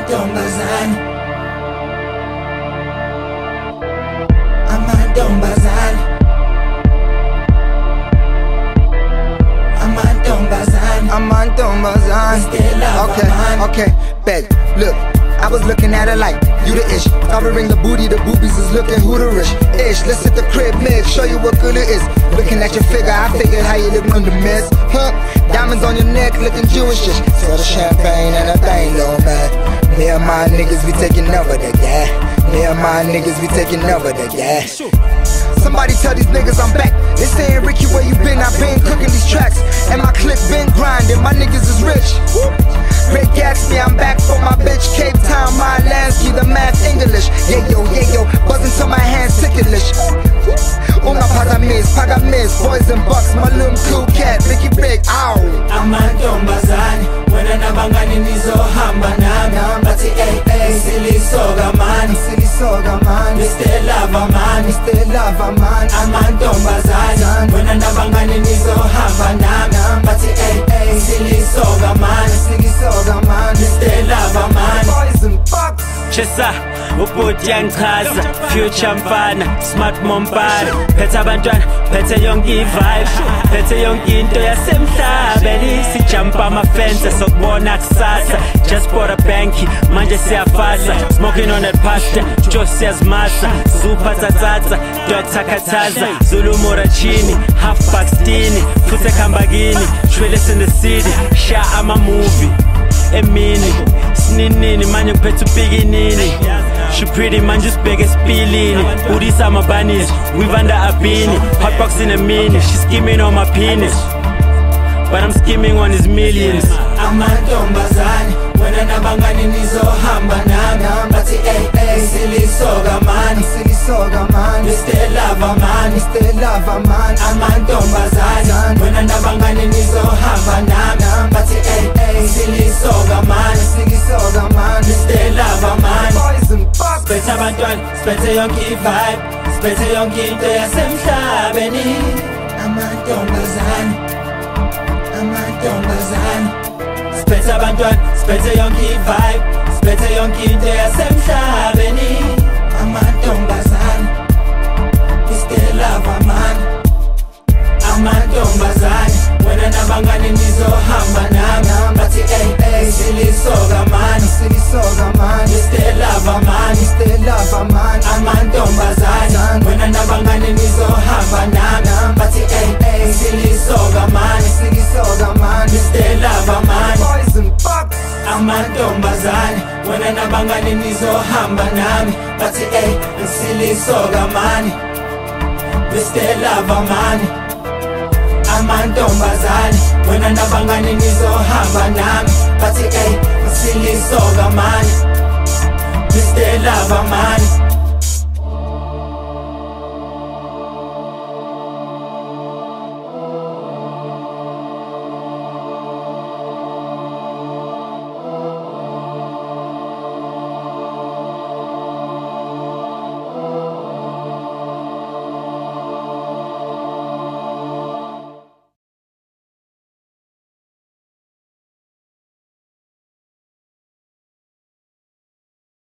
amantombazane, amantombazane, amantombazane, amantombazane. Okay, bet. Look, I was looking at her like, you the ish. Covering the booty, the boobies is looking hooderish. Ish, let's hit the crib mid, show you what good it is. Looking at your figure, I figured how you looking on the mess. Diamonds on your neck, looking Jewish-ish. So the champagne and a thing, little man. Me and my niggas, we taking over the gas. Me and my niggas, we taking over the gas. Somebody tell these niggas I'm back. They saying, Ricky, where you been? I been cooking these tracks. And my clip been grinding, my niggas is rich. Great Gatsby, I'm back for my bitch. Cape Town, my Lansky, the math English. Yeah yo, buzzing till my hands ticklish. Una paga miss, boys and bucks, my little cool cat, Mickey Big, ow. amantombazane, wena nabangani nizohamba nami. Bathi ey, silisoga mani, Mr. Lover man, amantombazane, wena nabangani nizohamba nami. Bathi ey, silisoga mani, Mr. Lover man, boys and bucks. Chesa, ubhuti yangichaza, future mfana, smart mompara. Phethe abantwana, phethe yonke i-vibe, phethe yonke into yasemhlabeni. Sijumpa ama-fence sokubona kusasa. Just bought a banky, manje siyafasa. Smoking on that pasta, Josh siyazimasa. Super tsatsatsa, Dr. Kataza. Zulu Morachini, half Pakistani. Futhe Kambagini, Shweless in the city. Sha ama-movie, emini. Sninini, manje ngiphethe ubikinini. She pretty man, just big as Pilini. Booty summer bunnies, we've under a beanie. Hotbox in a mini, she's skimming on my penis, but I'm skimming on his millions. amantombazane, wena nabangani nizohamba nami. Bathi ey, silisoga mani, Mr. Lover man, amantombazane, wena nabangani nizohamba nami. Bathi ey, silisoga mani, Mr. Lover man, Boys and bucks. spethe abantwana, spethe yonke i-vibe, spethe yonke into yasemhlabeni. Amantombazane, spethe abantwana, spethe yonke i-vibe, spethe yonke into yasemhlabeni. Amantombazane, Mr. Lover man, amantombazane, wena nabangani nizohamba nami. Bathi ey, silisoga mani, Mr. Lover man, amantombazane, wena nabangani nizohamba nami. Bathi ey, silisoga mani, Mr. Lover man, Boys and bucks. amantombazane, wena nabangani nizohamba nami. Bathi ey, silisoga mani, Mr. Lover man, amantombazane, wena nabangani nizohamba nami. Bathi ey, silisoga mani, Mr. Lover man.